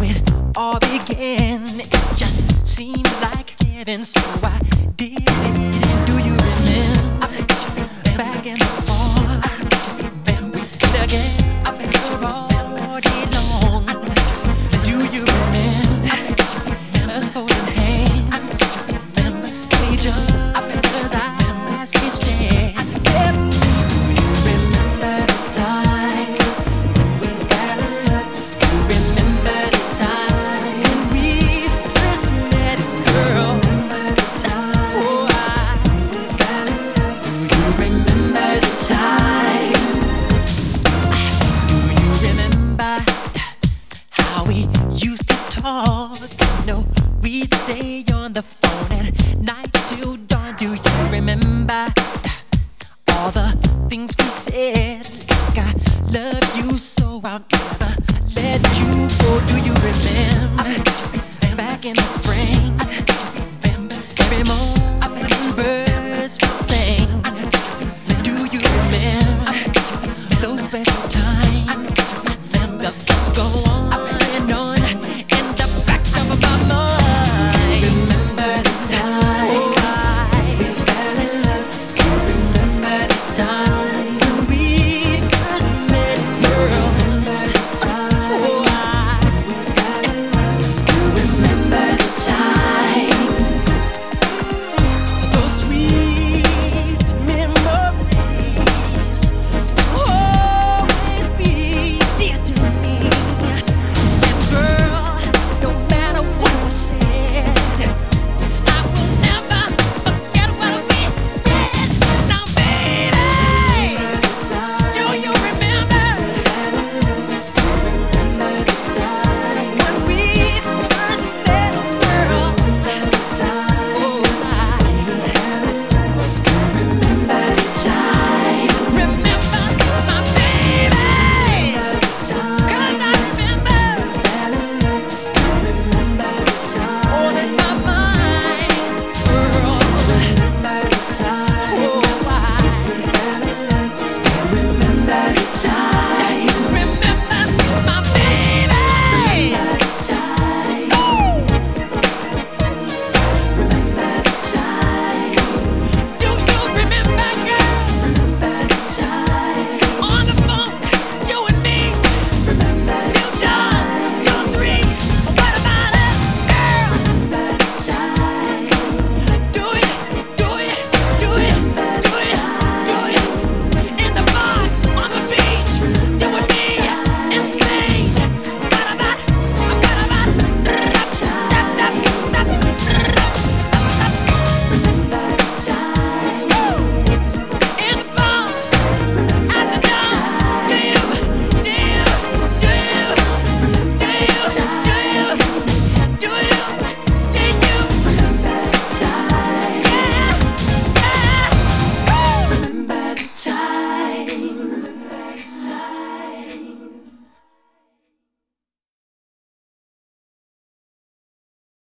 it all began. It just seemed like heaven, so I did it. And do you remember back in the fall when we did again? All day long. Do you remember us holding hands? Remember each other's eyes we stared. Do you remember the time when we fell in love? Do you remember the time when we first met, girl? Remember the time when we fell in love? Do you remember the time? Do you remember how we used to talk? You know, we'd stay on the phone at night till dawn. Do you remember all the things we said? Like I love you so I'll never let you go. Do you remember back in the spring? Remember every morning birds would sing. Do you remember those special times